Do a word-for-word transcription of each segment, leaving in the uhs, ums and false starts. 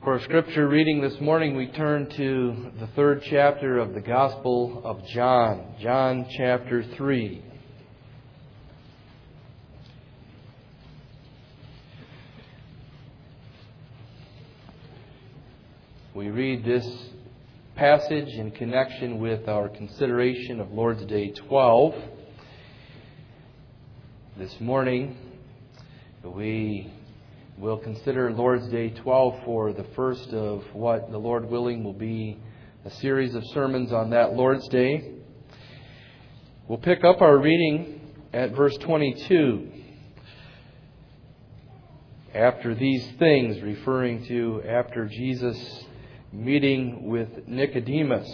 For our scripture reading this morning, we turn to the third chapter of the Gospel of John, John chapter three. We read this passage in connection with our consideration of Lord's Day twelve. This morning, we will consider Lord's Day twelve for the first of what, the Lord willing, will be a series of sermons on that Lord's Day. We'll pick up our reading at verse twenty-two. After these things, referring to after Jesus' meeting with Nicodemus.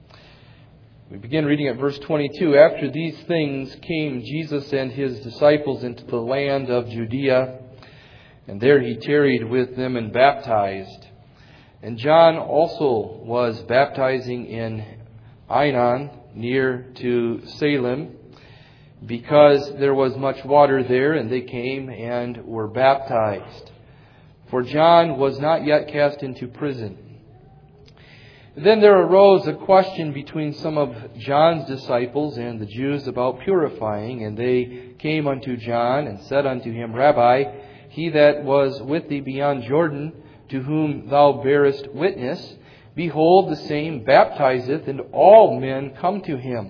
We begin reading at verse twenty-two. After these things came Jesus and his disciples into the land of Judea, and there he tarried with them and baptized. And John also was baptizing in Ainon, near to Salem, because there was much water there, and they came and were baptized. For John was not yet cast into prison. Then there arose a question between some of John's disciples and the Jews about purifying, and they came unto John and said unto him, Rabbi, he that was with thee beyond Jordan, to whom thou bearest witness, behold, the same baptizeth, and all men come to him.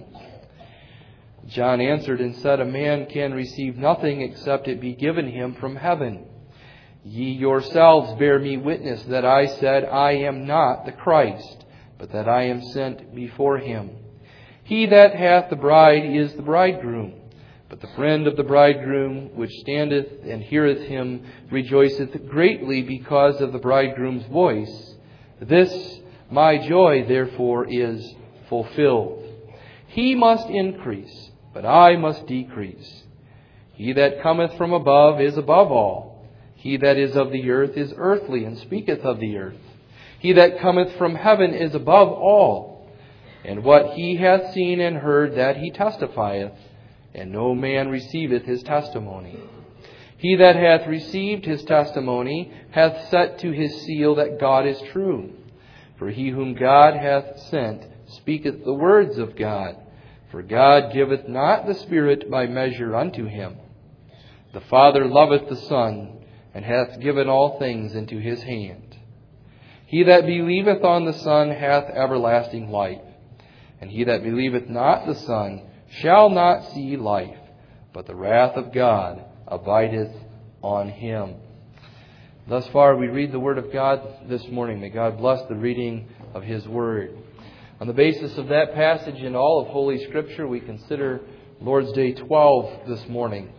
John answered and said, A man can receive nothing except it be given him from heaven. Ye yourselves bear me witness that I said, I am not the Christ, but that I am sent before him. He that hath the bride is the bridegroom. But the friend of the bridegroom, which standeth and heareth him, rejoiceth greatly because of the bridegroom's voice. This my joy, therefore, is fulfilled. He must increase, but I must decrease. He that cometh from above is above all. He that is of the earth is earthly, and speaketh of the earth. He that cometh from heaven is above all. And what he hath seen and heard, that he testifieth, and no man receiveth his testimony. He that hath received his testimony hath set to his seal that God is true. For he whom God hath sent speaketh the words of God. For God giveth not the Spirit by measure unto him. The Father loveth the Son, and hath given all things into his hand. He that believeth on the Son hath everlasting life. And he that believeth not the Son shall not see life, but the wrath of God abideth on him. Thus far we read the Word of God this morning. May God bless the reading of His Word. On the basis of that passage and all of Holy Scripture, we consider Lord's Day twelve this morning.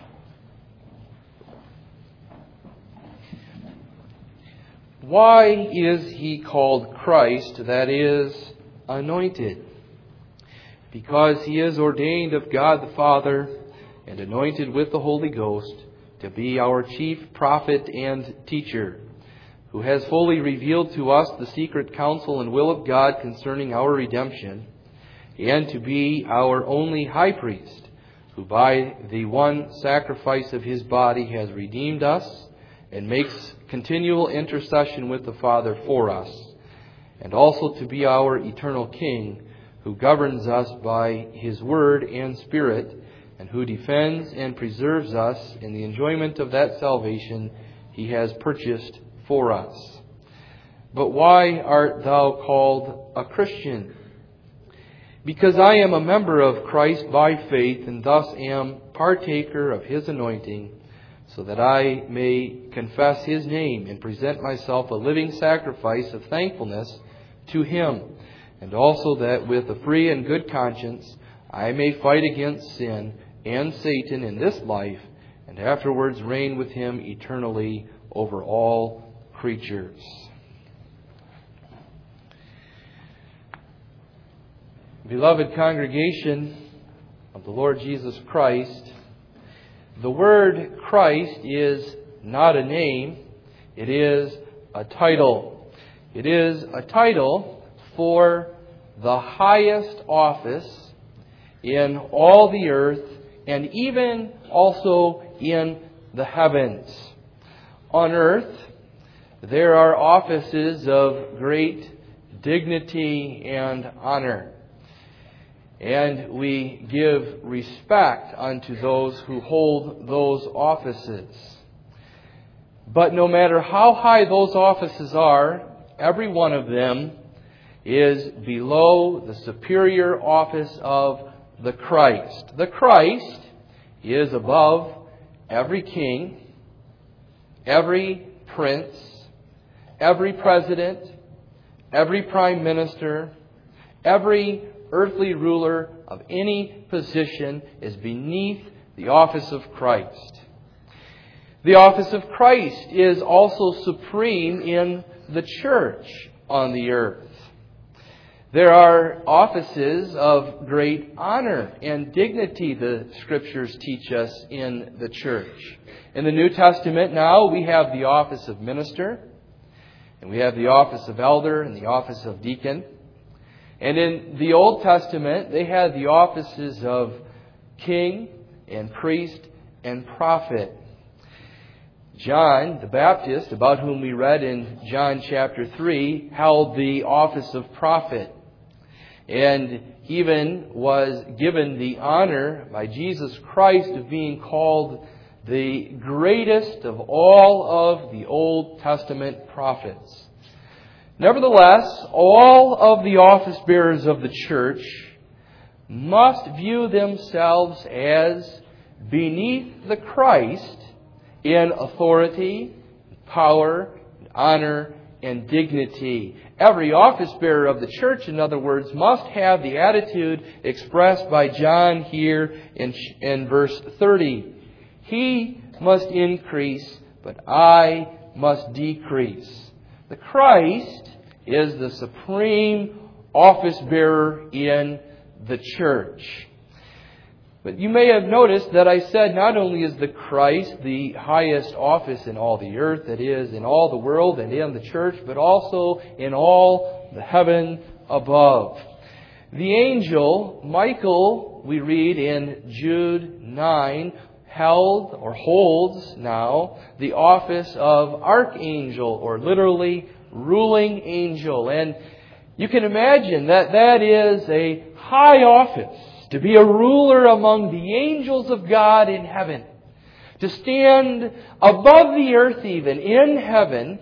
Why is He called Christ, that is, anointed? Because He is ordained of God the Father and anointed with the Holy Ghost to be our chief prophet and teacher, who has fully revealed to us the secret counsel and will of God concerning our redemption, and to be our only high priest, who by the one sacrifice of His body has redeemed us and makes continual intercession with the Father for us, and also to be our eternal King, who governs us by His Word and Spirit, and who defends and preserves us in the enjoyment of that salvation He has purchased for us. But why art thou called a Christian? Because I am a member of Christ by faith, and thus am partaker of His anointing, so that I may confess His name and present myself a living sacrifice of thankfulness to Him, and also that with a free and good conscience I may fight against sin and Satan in this life, and afterwards reign with Him eternally over all creatures. Beloved congregation of the Lord Jesus Christ, the word Christ is not a name, it is a title. It is a title for the highest office in all the earth, and even also in the heavens. On earth, there are offices of great dignity and honor. And we give respect unto those who hold those offices. But no matter how high those offices are, every one of them is below the superior office of the Christ. The Christ is above every king, every prince, every president, every prime minister, every earthly ruler of any position is beneath the office of Christ. The office of Christ is also supreme in the church on the earth. There are offices of great honor and dignity, the Scriptures teach us, in the church. In the New Testament now we have the office of minister, and we have the office of elder and the office of deacon. And in the Old Testament they had the offices of king and priest and prophet. John the Baptist, about whom we read in John chapter three, held the office of prophet, and even was given the honor by Jesus Christ of being called the greatest of all of the Old Testament prophets. Nevertheless, all of the office bearers of the church must view themselves as beneath the Christ in authority, power, honor, and dignity. Every office bearer of the church, in other words, must have the attitude expressed by John here in, in verse thirty. He must increase, but I must decrease. The Christ is the supreme office bearer in the church. But you may have noticed that I said not only is the Christ the highest office in all the earth, that is, in all the world and in the church, but also in all the heaven above. The angel Michael, we read in Jude nine, held or holds now the office of archangel, or literally ruling angel. And you can imagine that that is a high office, to be a ruler among the angels of God in heaven, to stand above the earth even in heaven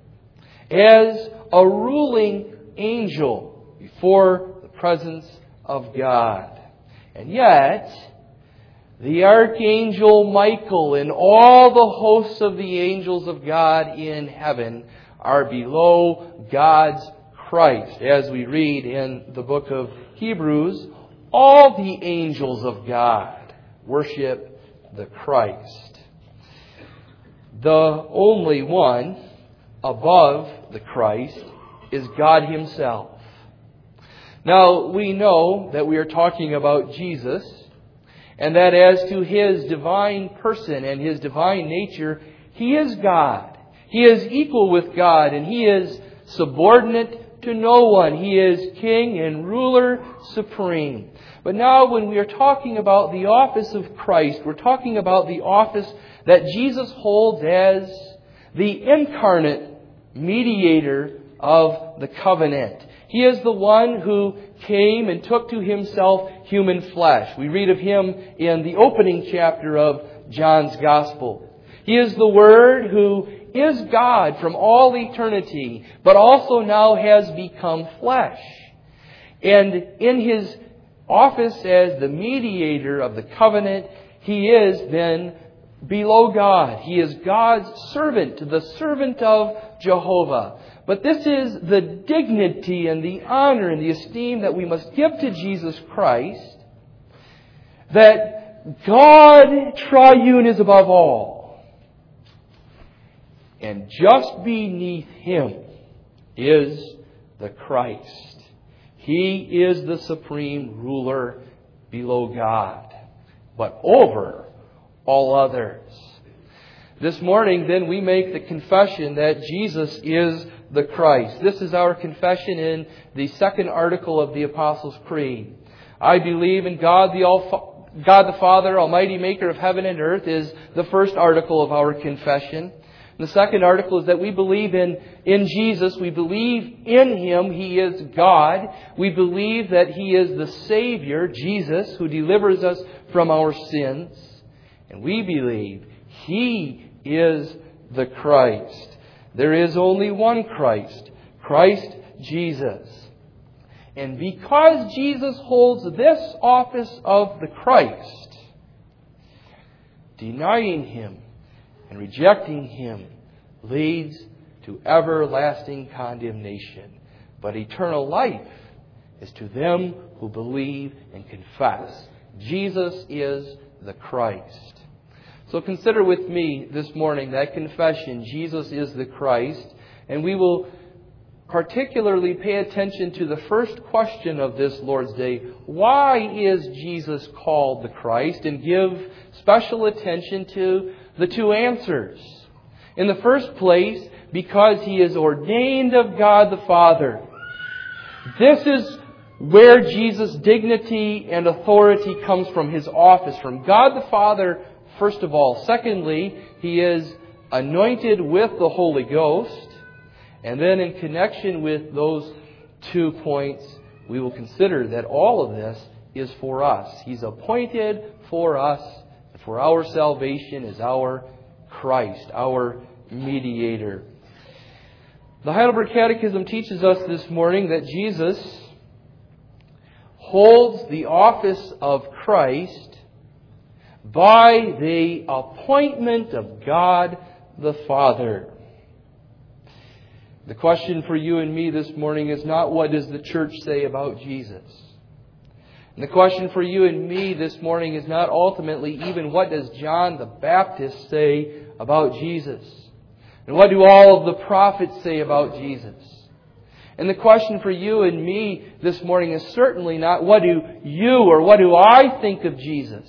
as a ruling angel before the presence of God. And yet, the archangel Michael and all the hosts of the angels of God in heaven are below God's Christ. As we read in the book of Hebrews, all the angels of God worship the Christ. The only one above the Christ is God Himself. Now, we know that we are talking about Jesus, and that as to His divine person and His divine nature, He is God. He is equal with God, and He is subordinate to no one. He is King and ruler supreme. But now when we are talking about the office of Christ, we're talking about the office that Jesus holds as the incarnate mediator of the covenant. He is the one who came and took to Himself human flesh. We read of Him in the opening chapter of John's Gospel. He is the Word who is God from all eternity, but also now has become flesh. And in His office as the mediator of the covenant, He is then below God. He is God's servant, the servant of Jehovah. But this is the dignity and the honor and the esteem that we must give to Jesus Christ, that God triune is above all. And just beneath Him is the Christ. He is the supreme ruler below God, but over all others. This morning, then, we make the confession that Jesus is the Christ. This is our confession in the second article of the Apostles' Creed. I believe in God the All, God the Father, Almighty Maker of heaven and earth, is the first article of our confession. And the second article is that we believe in, in Jesus. We believe in Him. He is God. We believe that He is the Savior, Jesus, who delivers us from our sins. And we believe He is the Christ. There is only one Christ, Christ Jesus. And because Jesus holds this office of the Christ, denying Him and rejecting Him leads to everlasting condemnation. But eternal life is to them who believe and confess Jesus is the Christ. So consider with me this morning that confession, Jesus is the Christ, and we will particularly pay attention to the first question of this Lord's Day. Why is Jesus called the Christ? And give special attention to the two answers. In the first place, because He is ordained of God the Father. This is where Jesus' dignity and authority comes from, His office, from God the Father, first of all. Secondly, He is anointed with the Holy Ghost. And then in connection with those two points, we will consider that all of this is for us. He's appointed for us, for our salvation is our Christ, our mediator. The Heidelberg Catechism teaches us this morning that Jesus holds the office of Christ by the appointment of God the Father. The question for you and me this morning is not what does the church say about Jesus. And the question for you and me this morning is not ultimately even what does John the Baptist say about Jesus. And what do all of the prophets say about Jesus. And the question for you and me this morning is certainly not what do you or what do I think of Jesus.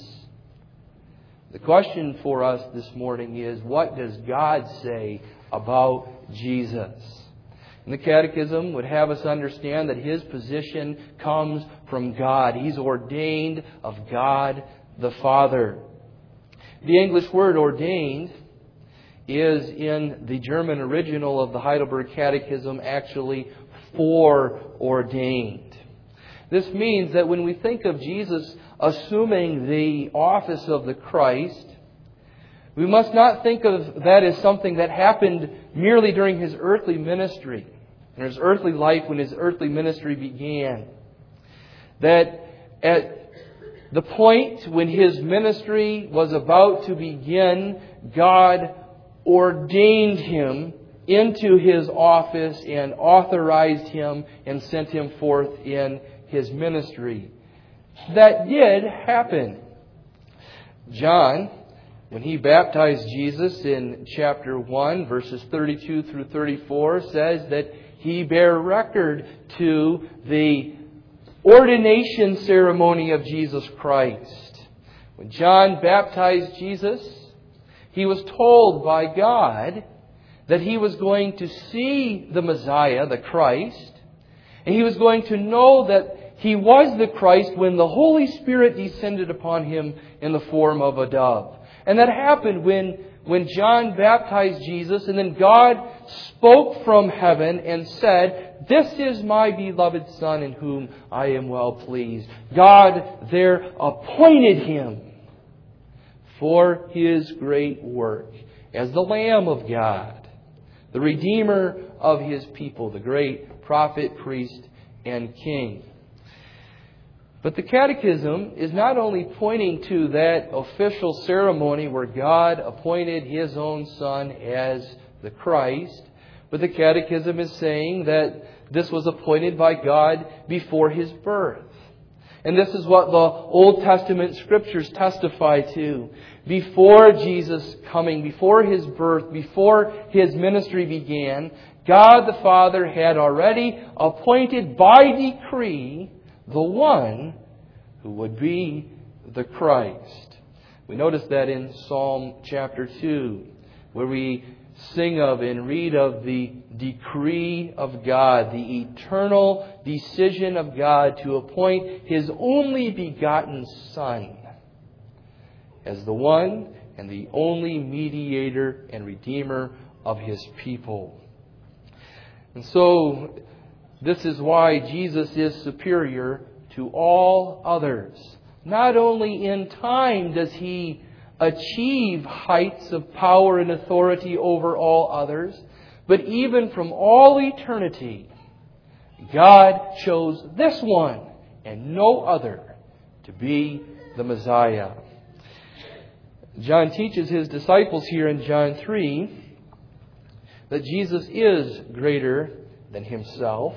The question for us this morning is what does God say about Jesus. And the Catechism would have us understand that His position comes from God. He's ordained of God the Father. The English word ordained is in the German original of the Heidelberg Catechism actually foreordained. This means that when we think of Jesus assuming the office of the Christ, we must not think of that as something that happened merely during His earthly ministry, in His earthly life when His earthly ministry began. That at the point when His ministry was about to begin, God ordained Him into His office and authorized Him and sent Him forth in His ministry. That did happen. John, when he baptized Jesus in chapter one, verses thirty-two through thirty-four, says that he bare record to the ordination ceremony of Jesus Christ. When John baptized Jesus, he was told by God that he was going to see the Messiah, the Christ, and he was going to know that he was the Christ when the Holy Spirit descended upon him in the form of a dove. And that happened when, when John baptized Jesus, and then God spoke from heaven and said, "This is my beloved Son in whom I am well pleased." God there appointed Him for His great work as the Lamb of God, the Redeemer of His people, the great prophet, priest, and king. But the Catechism is not only pointing to that official ceremony where God appointed His own Son as the Christ, but the Catechism is saying that this was appointed by God before His birth. And this is what the Old Testament Scriptures testify to. Before Jesus' coming, before His birth, before His ministry began, God the Father had already appointed by decree the one who would be the Christ. We notice that in Psalm chapter two, where we sing of and read of the decree of God, the eternal decision of God to appoint His only begotten Son as the one and the only mediator and redeemer of His people. And so, this is why Jesus is superior to all others. Not only in time does He achieve heights of power and authority over all others, but even from all eternity, God chose this one and no other to be the Messiah. John teaches his disciples here in John three that Jesus is greater than Himself.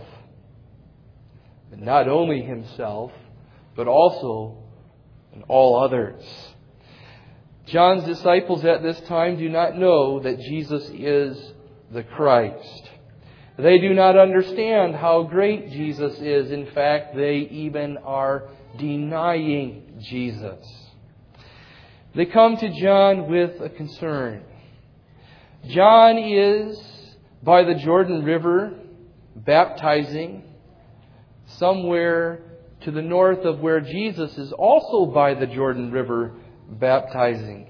And not only Himself, but also in all others. John's disciples at this time do not know that Jesus is the Christ. They do not understand how great Jesus is. In fact, they even are denying Jesus. They come to John with a concern. John is by the Jordan River baptizing somewhere to the north of where Jesus is also by the Jordan River baptizing.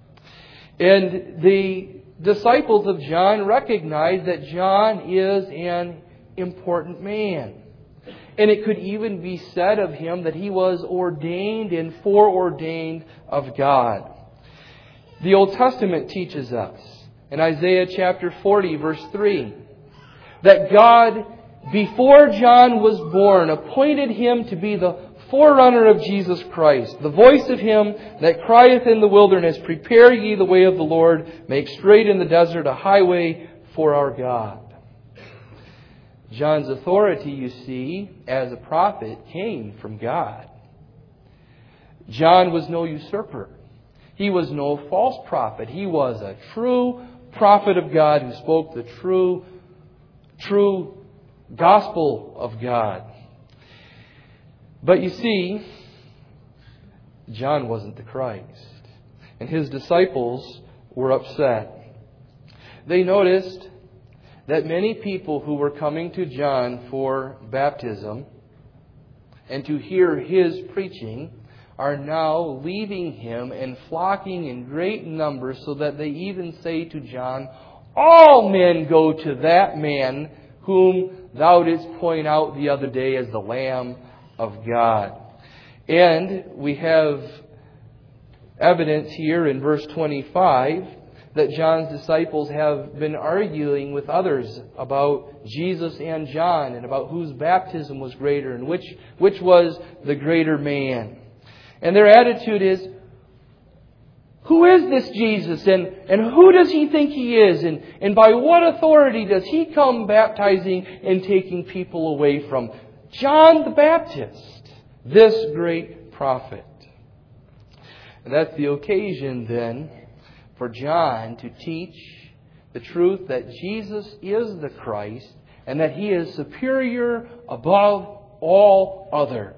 And the disciples of John recognize that John is an important man. And it could even be said of him that he was ordained and foreordained of God. The Old Testament teaches us in Isaiah chapter forty, verse three, that God, before John was born, appointed him to be the forerunner of Jesus Christ, the voice of Him that crieth in the wilderness, prepare ye the way of the Lord, make straight in the desert a highway for our God. John's authority, you see, as a prophet came from God. John was no usurper. He was no false prophet. He was a true prophet of God who spoke the true, true gospel of God. But you see, John wasn't the Christ. And his disciples were upset. They noticed that many people who were coming to John for baptism and to hear his preaching are now leaving him and flocking in great numbers, so that they even say to John, all men go to that man whom thou didst point out the other day as the Lamb of God. And we have evidence here in verse twenty-five that John's disciples have been arguing with others about Jesus and John and about whose baptism was greater and which, which was the greater man. And their attitude is, who is this Jesus and, and who does he think he is? And, and by what authority does he come baptizing and taking people away from John the Baptist, this great prophet? And that's the occasion then for John to teach the truth that Jesus is the Christ and that He is superior above all others.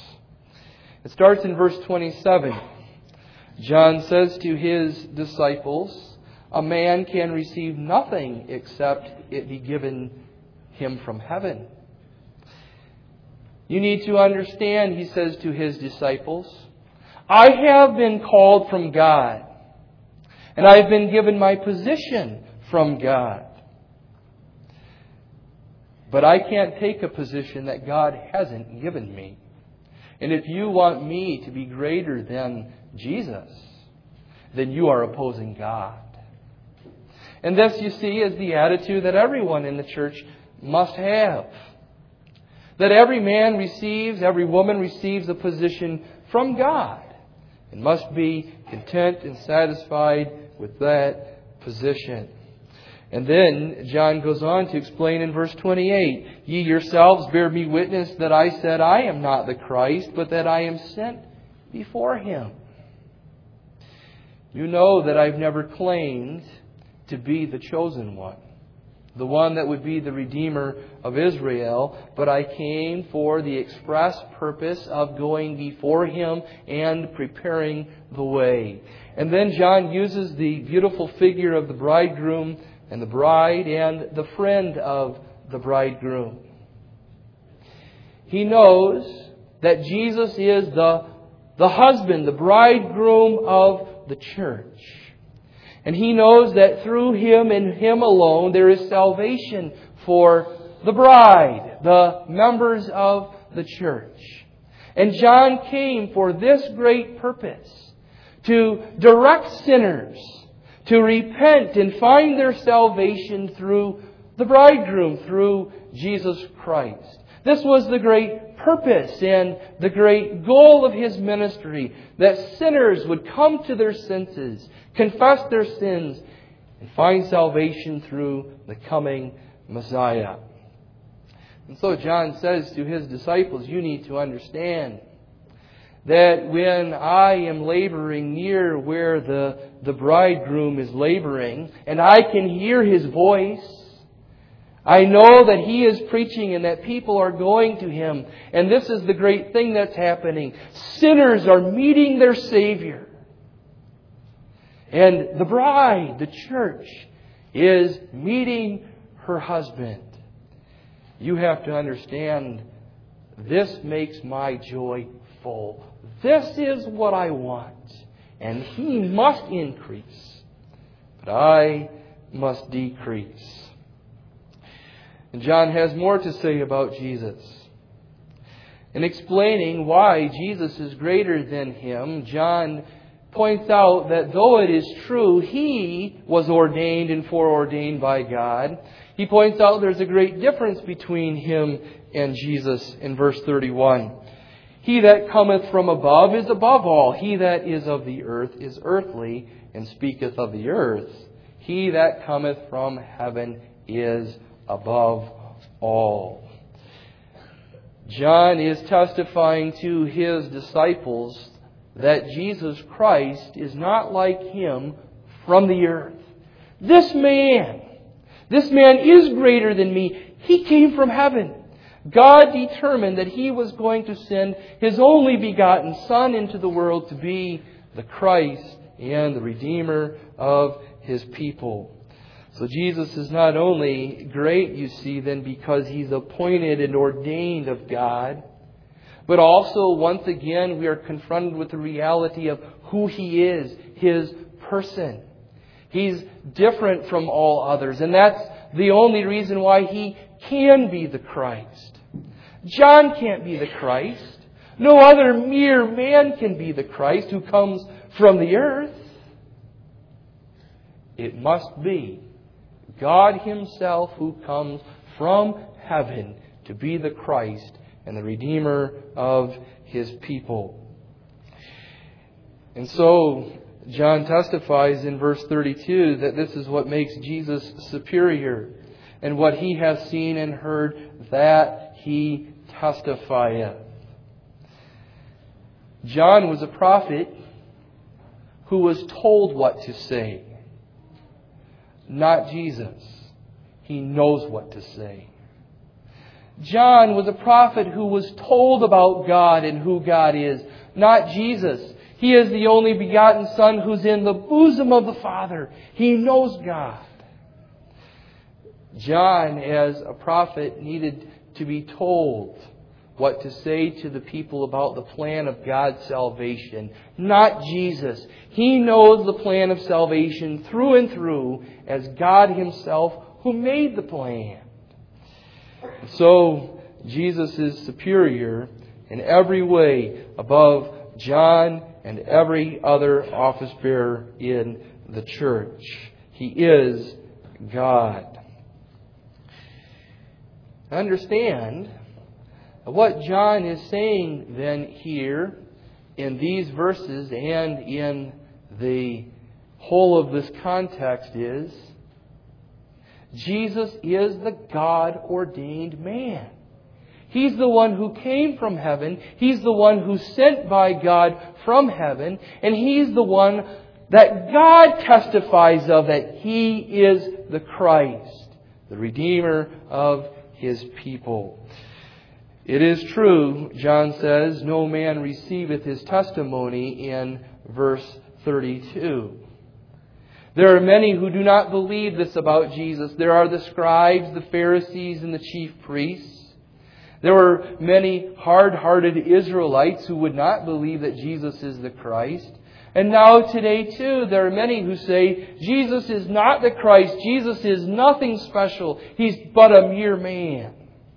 It starts in verse twenty-seven. John says to his disciples, a man can receive nothing except it be given him from heaven. You need to understand, he says to his disciples, I have been called from God, and I have been given my position from God. But I can't take a position that God hasn't given me. And if you want me to be greater than Jesus, then you are opposing God. And this, you see, is the attitude that everyone in the church must have. That every man receives, every woman receives a position from God and must be content and satisfied with that position. And then John goes on to explain in verse twenty-eight, ye yourselves bear me witness that I said I am not the Christ, but that I am sent before Him. You know that I've never claimed to be the chosen one, the one that would be the Redeemer of Israel, but I came for the express purpose of going before Him and preparing the way. And then John uses the beautiful figure of the bridegroom and the bride and the friend of the bridegroom. He knows that Jesus is the, the husband, the bridegroom of the church. And he knows that through Him and Him alone there is salvation for the bride, the members of the church. And John came for this great purpose, to direct sinners to repent and find their salvation through the bridegroom, through Jesus Christ. This was the great purpose and the great goal of His ministry, that sinners would come to their senses, confess their sins, and find salvation through the coming Messiah. And so John says to his disciples, you need to understand that when I am laboring near where the, the bridegroom is laboring, and I can hear His voice, I know that He is preaching and that people are going to Him. And this is the great thing that's happening. Sinners are meeting their Savior. And the bride, the church, is meeting her husband. You have to understand, this makes my joy full. This is what I want. And He must increase, but I must decrease. And John has more to say about Jesus. In explaining why Jesus is greater than Him, John points out that though it is true He was ordained and foreordained by God, he points out there's a great difference between Him and Jesus in verse thirty-one. He that cometh from above is above all. He that is of the earth is earthly, and speaketh of the earth. He that cometh from heaven is above all. John is testifying to his disciples that Jesus Christ is not like Him from the earth. This man, this man is greater than me. He came from heaven. God determined that He was going to send His only begotten Son into the world to be the Christ and the Redeemer of His people. So Jesus is not only great, you see, then because He's appointed and ordained of God, but also, once again, we are confronted with the reality of who He is, His person. He's different from all others, and that's the only reason why He can be the Christ. John can't be the Christ. No other mere man can be the Christ who comes from the earth. It must be God Himself who comes from heaven to be the Christ and the Redeemer of His people. And so, John testifies in verse thirty-two that this is what makes Jesus superior. And what He has seen and heard, that He testifieth. John was a prophet who was told what to say. Not Jesus. He knows what to say. John was a prophet who was told about God and who God is. Not Jesus. He is the only begotten Son who's in the bosom of the Father. He knows God. John, as a prophet, needed to be told what to say to the people about the plan of God's salvation. Not Jesus. He knows the plan of salvation through and through as God Himself who made the plan. So, Jesus is superior in every way above John and every other office bearer in the church. He is God. Understand what John is saying then here in these verses and in the whole of this context is Jesus is the God-ordained man. He's the one who came from heaven. He's the one who's sent by God from heaven. And He's the one that God testifies of, that He is the Christ, the Redeemer of His people. It is true, John says, no man receiveth his testimony in verse thirty-two. There are many who do not believe this about Jesus. There are the scribes, the Pharisees, and the chief priests. There were many hard-hearted Israelites who would not believe that Jesus is the Christ. And now today too, there are many who say, Jesus is not the Christ. Jesus is nothing special. He's but a mere man.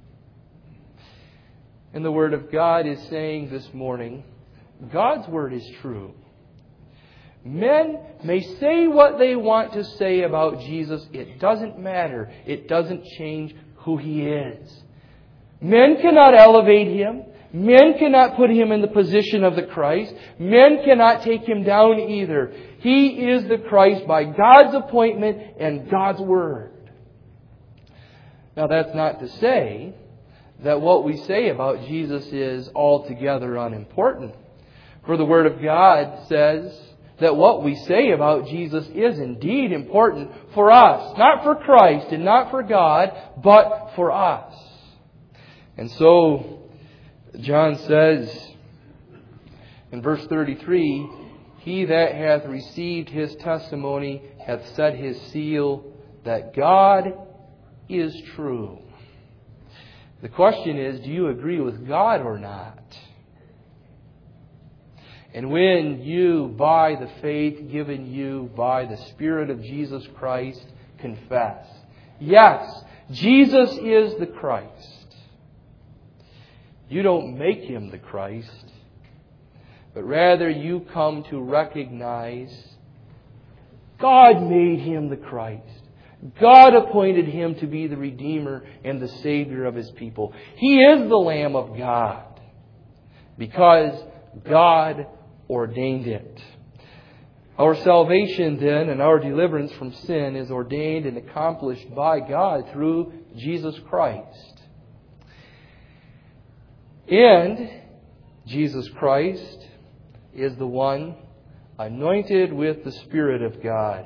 And the Word of God is saying this morning, God's Word is true. Men may say what they want to say about Jesus. It doesn't matter. It doesn't change who He is. Men cannot elevate Him. Men cannot put Him in the position of the Christ. Men cannot take Him down either. He is the Christ by God's appointment and God's Word. Now that's not to say that what we say about Jesus is altogether unimportant. For the Word of God says that what we say about Jesus is indeed important for us. Not for Christ and not for God, but for us. And so, John says in verse thirty-three, He that hath received His testimony hath set His seal that God is true. The question is, do you agree with God or not? And when you, by the faith given you by the Spirit of Jesus Christ, confess, yes, Jesus is the Christ. You don't make Him the Christ, but rather you come to recognize God made Him the Christ. God appointed Him to be the Redeemer and the Savior of His people. He is the Lamb of God because God ordained it. Our salvation then and our deliverance from sin is ordained and accomplished by God through Jesus Christ. And Jesus Christ is the one anointed with the Spirit of God.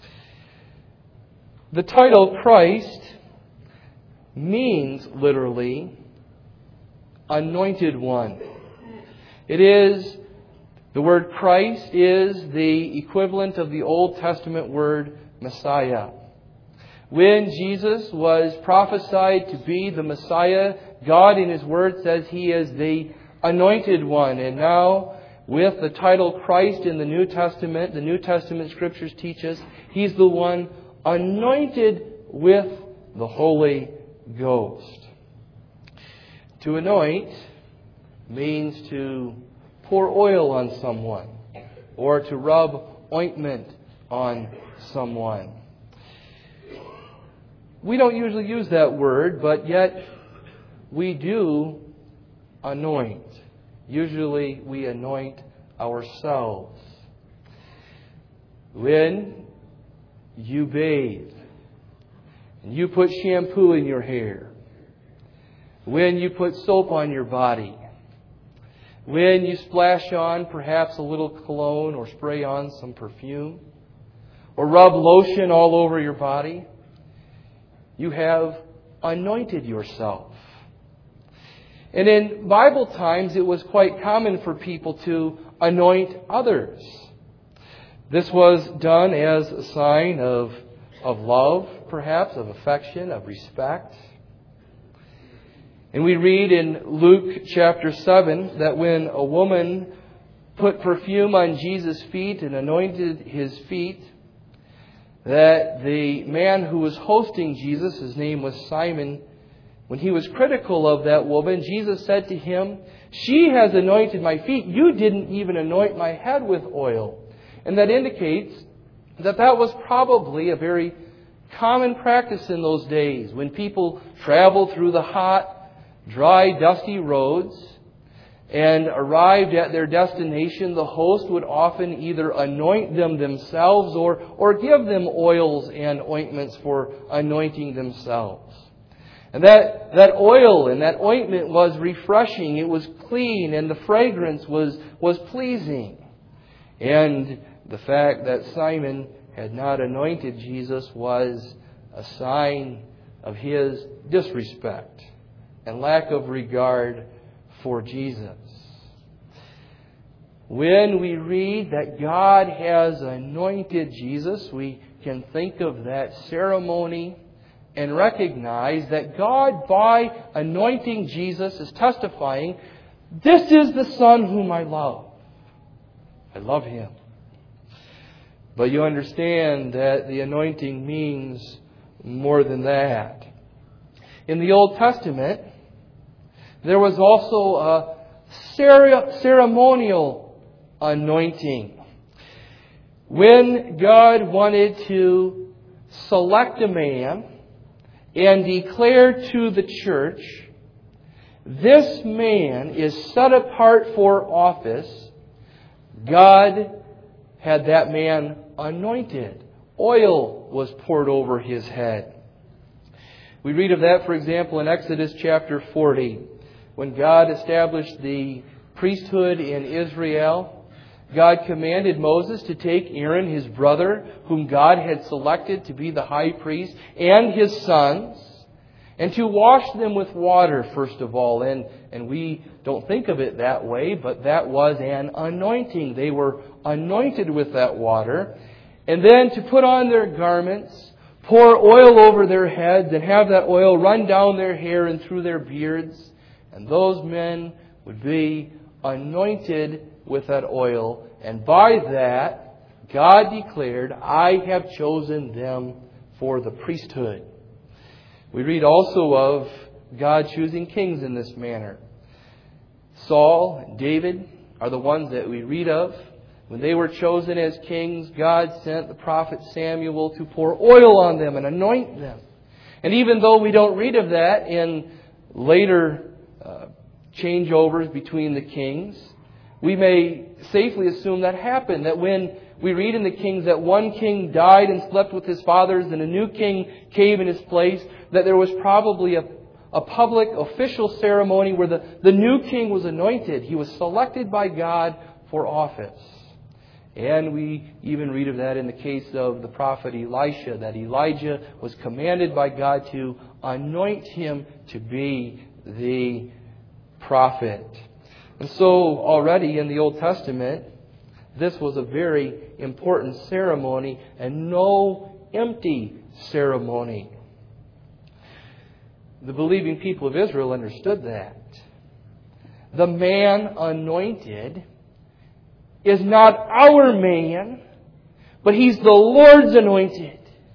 The title Christ means literally anointed one. It is, the word Christ is the equivalent of the Old Testament word Messiah. When Jesus was prophesied to be the Messiah, God in His Word says He is the anointed one. And now, with the title Christ in the New Testament, the New Testament Scriptures teach us He's the one anointed with the Holy Ghost. To anoint means to pour oil on someone or to rub ointment on someone. We don't usually use that word, but yet we do anoint. Usually we anoint ourselves. When you bathe and you put shampoo in your hair, when you put soap on your body, when you splash on perhaps a little cologne or spray on some perfume, or rub lotion all over your body, you have anointed yourself. And in Bible times, it was quite common for people to anoint others. This was done as a sign of, of love, perhaps, of affection, of respect. And we read in Luke chapter seven that when a woman put perfume on Jesus' feet and anointed His feet, that the man who was hosting Jesus, his name was Simon, when he was critical of that woman, Jesus said to him, "She has anointed my feet. You didn't even anoint my head with oil." And that indicates that that was probably a very common practice in those days. When people traveled through the hot, dry, dusty roads and arrived at their destination, the host would often either anoint them themselves or, or give them oils and ointments for anointing themselves. And that, that oil and that ointment was refreshing. It was clean and the fragrance was, was pleasing. And the fact that Simon had not anointed Jesus was a sign of his disrespect and lack of regard for Jesus. When we read that God has anointed Jesus, we can think of that ceremony and recognize that God, by anointing Jesus, is testifying, "This is the Son whom I love. I love Him. But you understand that the anointing means more than that. In the Old Testament, there was also a ceremonial anointing. When God wanted to select a man and declare to the church, this man is set apart for office, God had that man anointed. Oil was poured over his head. We read of that, for example, in Exodus chapter forty. When God established the priesthood in Israel, God commanded Moses to take Aaron, his brother, whom God had selected to be the high priest, and his sons, and to wash them with water, first of all. And, and we don't think of it that way, but that was an anointing. They were anointed with that water. And then to put on their garments, pour oil over their heads, and have that oil run down their hair and through their beards. And those men would be anointed with that oil. And by that, God declared, I have chosen them for the priesthood. We read also of God choosing kings in this manner. Saul and David are the ones that we read of. When they were chosen as kings, God sent the prophet Samuel to pour oil on them and anoint them. And even though we don't read of that in later uh, changeovers between the kings, we may safely assume that happened. That when we read in the Kings that one king died and slept with his fathers and a new king came in his place, that there was probably a, a public official ceremony where the, the new king was anointed. He was selected by God for office. And we even read of that in the case of the prophet Elisha, that Elijah was commanded by God to anoint him to be the prophet. And so already in the Old Testament, this was a very important ceremony and no empty ceremony. The believing people of Israel understood that. The man anointed is not our man, but he's the Lord's anointed.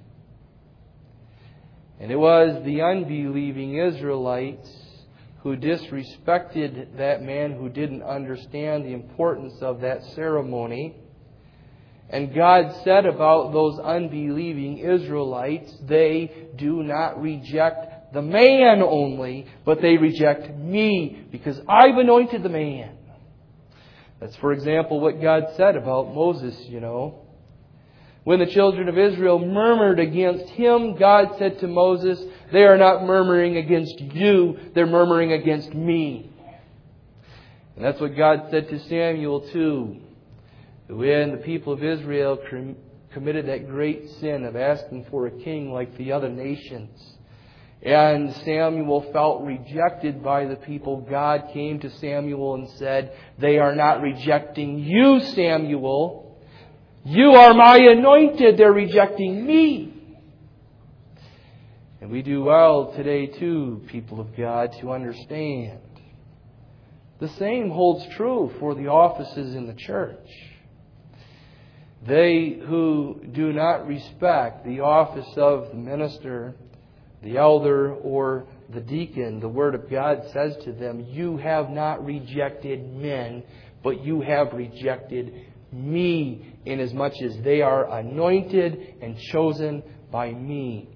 And it was the unbelieving Israelites who disrespected that man, who didn't understand the importance of that ceremony. And God said about those unbelieving Israelites, they do not reject the man only, but they reject me, because I've anointed the man. That's, for example, what God said about Moses, you know. When the children of Israel murmured against him, God said to Moses, they are not murmuring against you, they're murmuring against me. And that's what God said to Samuel too. When the people of Israel committed that great sin of asking for a king like the other nations, and Samuel felt rejected by the people, God came to Samuel and said, they are not rejecting you, Samuel. You are my anointed. They're rejecting me. And we do well today too, people of God, to understand. The same holds true for the offices in the church. They who do not respect the office of the minister, the elder, or the deacon, the Word of God says to them, you have not rejected men, but you have rejected me, inasmuch as they are anointed and chosen by me.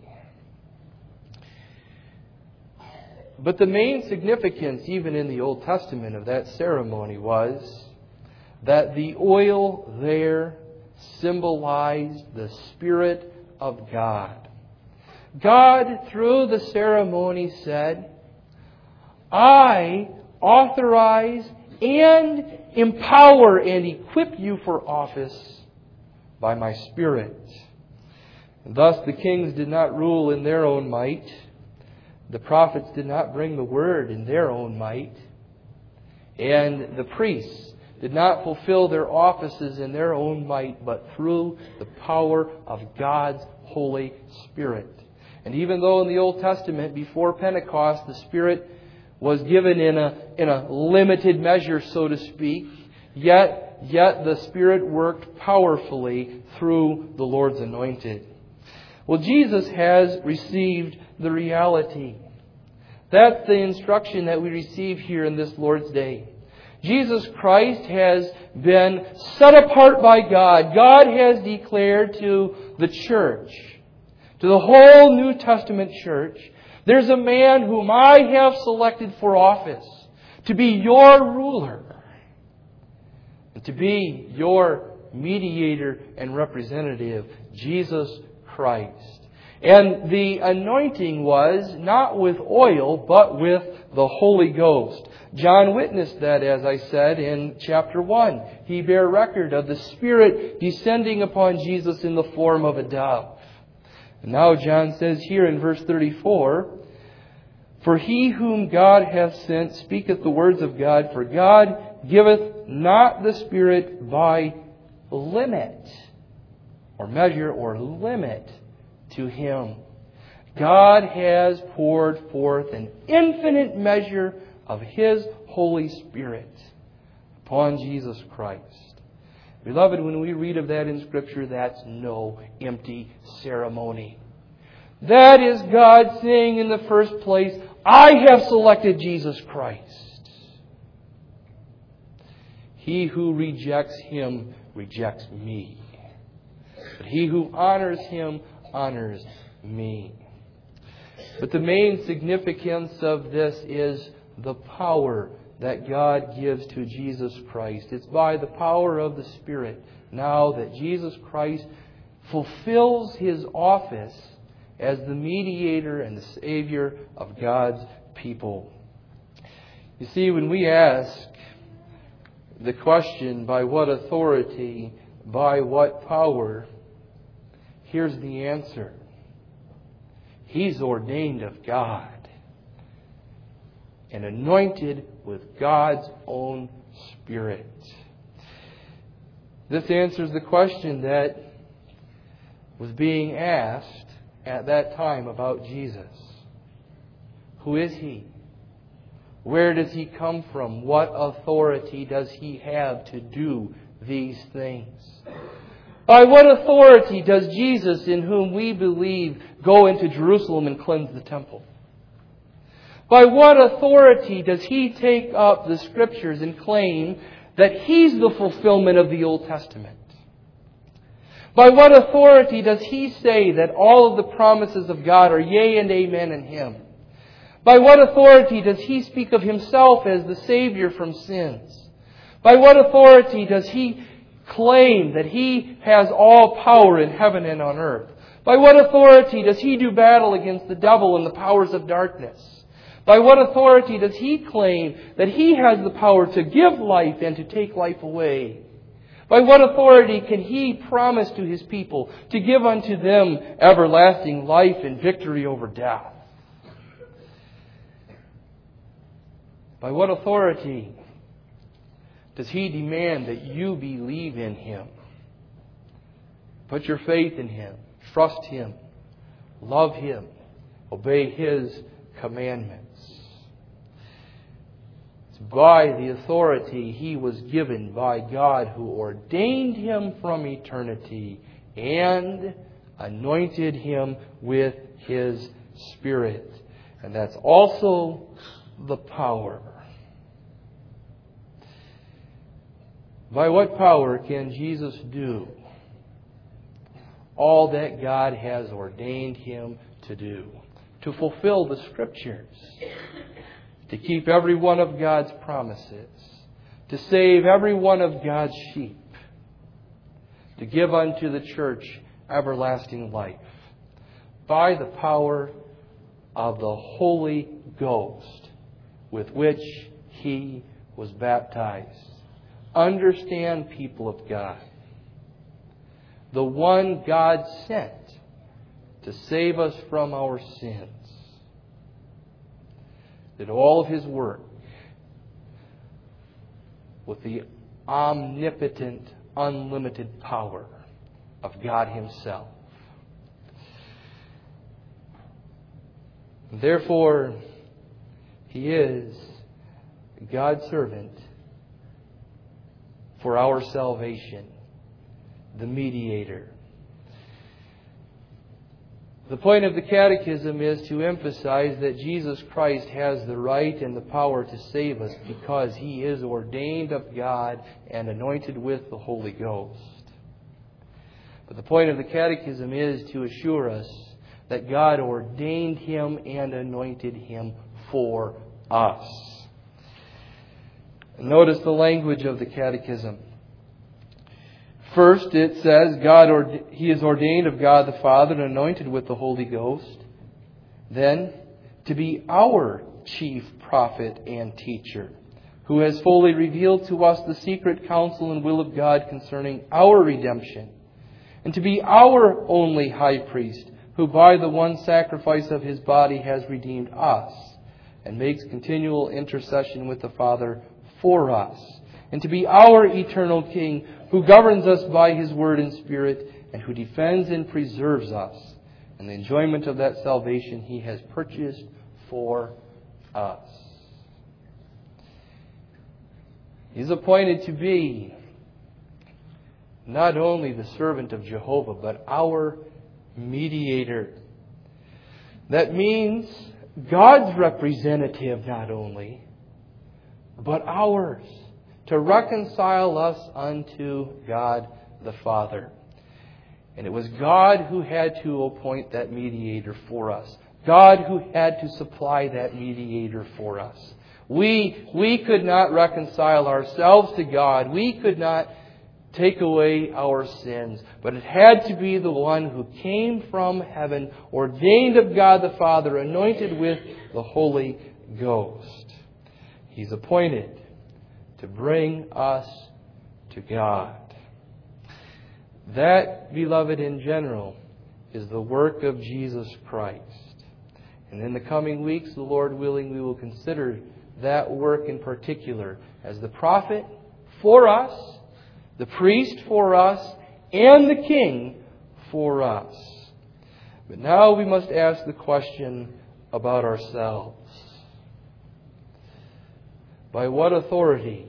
But the main significance, even in the Old Testament, of that ceremony was that the oil there symbolized the Spirit of God. God, through the ceremony, said, I authorize and empower and equip you for office by my Spirit. And thus the kings did not rule in their own might. The prophets did not bring the word in their own might. And the priests did not fulfill their offices in their own might, but through the power of God's Holy Spirit. And even though in the Old Testament, before Pentecost, the Spirit was given in a, in a limited measure, so to speak, yet yet the Spirit worked powerfully through the Lord's anointed. Well, Jesus has received the reality. That's the instruction that we receive here in this Lord's Day. Jesus Christ has been set apart by God. God has declared to the church, to the whole New Testament church, there's a man whom I have selected for office to be your ruler and to be your mediator and representative, Jesus Christ. And the anointing was not with oil, but with the Holy Ghost. John witnessed that, as I said, in chapter one. He bare record of the Spirit descending upon Jesus in the form of a dove. And now John says here in verse thirty-four, "For he whom God hath sent speaketh the words of God, for God giveth not the Spirit by limit," or measure, or limit to Him. God has poured forth an infinite measure of His Holy Spirit upon Jesus Christ. Beloved, when we read of that in Scripture, that's no empty ceremony. That is God saying in the first place, I have selected Jesus Christ. He who rejects Him rejects me. But he who honors Him honors me. But the main significance of this is the power that God gives to Jesus Christ. It's by the power of the Spirit now that Jesus Christ fulfills His office as the mediator and the Savior of God's people. You see, when we ask the question, by what authority, by what power, here's the answer. He's ordained of God and anointed with God's own Spirit. This answers the question that was being asked at that time about Jesus. Who is He? Where does He come from? What authority does He have to do these things? By what authority does Jesus, in whom we believe, go into Jerusalem and cleanse the temple? By what authority does He take up the Scriptures and claim that He's the fulfillment of the Old Testament? By what authority does He say that all of the promises of God are yea and amen in Him? By what authority does He speak of Himself as the Savior from sins? By what authority does He claim that He has all power in heaven and on earth? By what authority does He do battle against the devil and the powers of darkness? By what authority does He claim that He has the power to give life and to take life away? By what authority can He promise to His people to give unto them everlasting life and victory over death? By what authority does He demand that you believe in Him? Put your faith in Him. Trust Him. Love Him. Obey His commandments. It's by the authority He was given by God, who ordained Him from eternity and anointed Him with His Spirit. And that's also the power. By what power can Jesus do all that God has ordained Him to do? To fulfill the Scriptures, to keep every one of God's promises, to save every one of God's sheep, to give unto the church everlasting life, by the power of the Holy Ghost with which He was baptized. Understand, people of God, the one God sent to save us from our sins did all of His work with the omnipotent, unlimited power of God Himself. Therefore, He is God's servant for our salvation, the mediator. The point of the Catechism is to emphasize that Jesus Christ has the right and the power to save us because He is ordained of God and anointed with the Holy Ghost. But the point of the Catechism is to assure us that God ordained Him and anointed Him for us. Notice the language of the Catechism. First, it says God orde- He is ordained of God the Father and anointed with the Holy Ghost. Then, to be our chief prophet and teacher, who has fully revealed to us the secret counsel and will of God concerning our redemption. And to be our only high priest, who by the one sacrifice of His body has redeemed us, and makes continual intercession with the Father for us. And to be our eternal King, who governs us by His Word and Spirit, and who defends and preserves us in the enjoyment of that salvation He has purchased for us. He's appointed to be not only the servant of Jehovah, but our mediator. That means God's representative not only, but ours, to reconcile us unto God the Father. And it was God who had to appoint that mediator for us. God who had to supply that mediator for us. We, we could not reconcile ourselves to God. We could not take away our sins. But it had to be the one who came from heaven, ordained of God the Father, anointed with the Holy Ghost. He's appointed to bring us to God. That, beloved, in general, is the work of Jesus Christ. And in the coming weeks, the Lord willing, we will consider that work in particular as the prophet for us, the priest for us, and the king for us. But now we must ask the question about ourselves. By what authority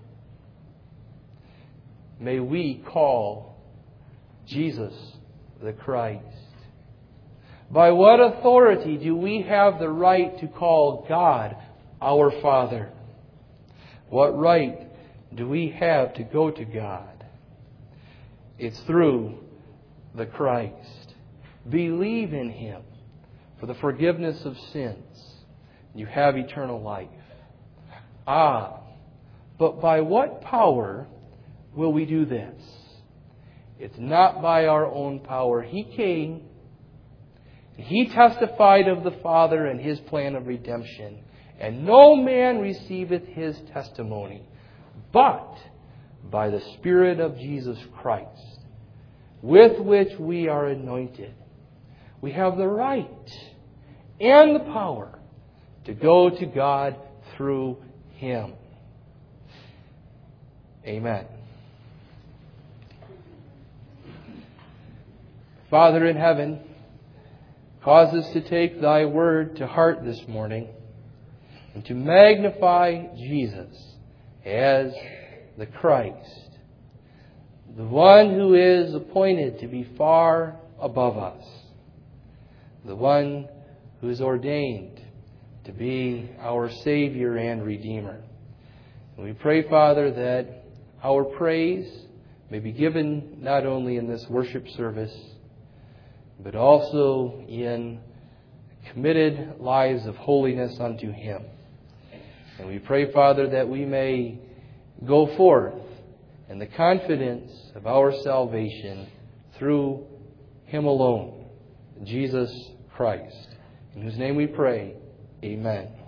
may we call Jesus the Christ? By what authority do we have the right to call God our Father? What right do we have to go to God? It's through the Christ. Believe in Him for the forgiveness of sins. You have eternal life. Ah, but by what power will we do this? It's not by our own power. He came. He testified of the Father and His plan of redemption. And no man receiveth His testimony, but by the Spirit of Jesus Christ, with which we are anointed. We have the right and the power to go to God through Him. Amen. Father in heaven, cause us to take Thy word to heart this morning and to magnify Jesus as the Christ, the one who is appointed to be far above us, the one who is ordained to be our Savior and Redeemer. And we pray, Father, that our praise may be given not only in this worship service, but also in committed lives of holiness unto Him. And we pray, Father, that we may go forth in the confidence of our salvation through Him alone, Jesus Christ, in whose name we pray. Amen.